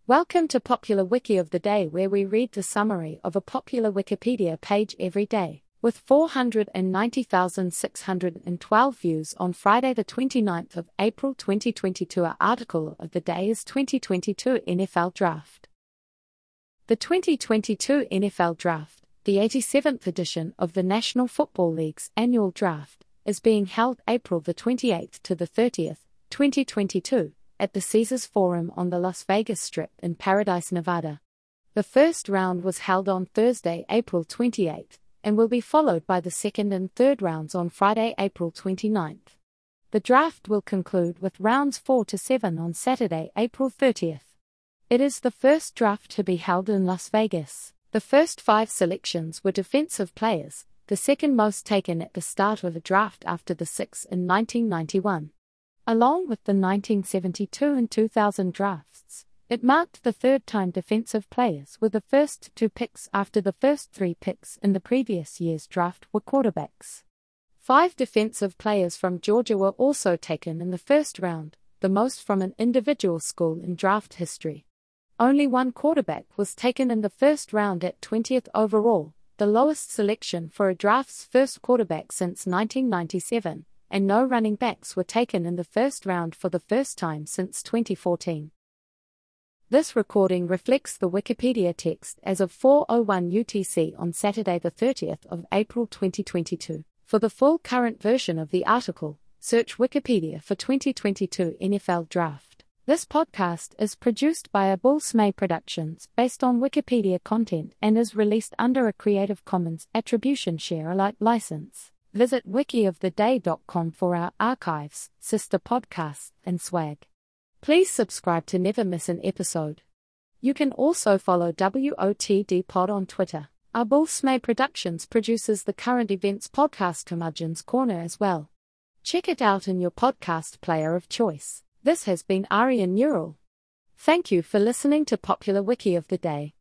Welcome to Popular Wiki of the Day, where we read the summary of a popular Wikipedia page every day. With 490,612 views on Friday the 29th of April 2022, our article of the day is 2022 NFL Draft. The 2022 NFL Draft, the 87th edition of the National Football League's annual draft, is being held April the 28th to the 30th, 2022. At the Caesars Forum on the Las Vegas Strip in Paradise, Nevada. The first round was held on Thursday, April 28, and will be followed by the second and third rounds on Friday, April 29. The draft will conclude with rounds 4 to 7 on Saturday, April 30. It is the first draft to be held in Las Vegas. The first 5 selections were defensive players, the second most taken at the start of a draft after the 6 in 1991. Along with the 1972 and 2000 drafts, it marked the third time defensive players were the first 2 picks after the first 3 picks in the previous year's draft were quarterbacks. 5 defensive players from Georgia were also taken in the first round, the most from an individual school in draft history. Only 1 quarterback was taken in the first round at 20th overall, the lowest selection for a draft's first quarterback since 1997. And no running backs were taken in the first round for the first time since 2014. This recording reflects the Wikipedia text as of 4:01 UTC on Saturday the 30th of April 2022. For the full current version of the article, search Wikipedia for 2022 NFL Draft. This podcast is produced by Abul Smay Productions based on Wikipedia content and is released under a Creative Commons Attribution Share Alike license. Visit wikioftheday.com for our archives, sister podcasts, and swag. Please subscribe to never miss an episode. You can also follow WOTD Pod on Twitter. Abul Smay Productions produces the Current Events podcast Curmudgeon's Corner as well. Check it out in your podcast player of choice. This has been Aryan Neural. Thank you for listening to Popular Wiki of the Day.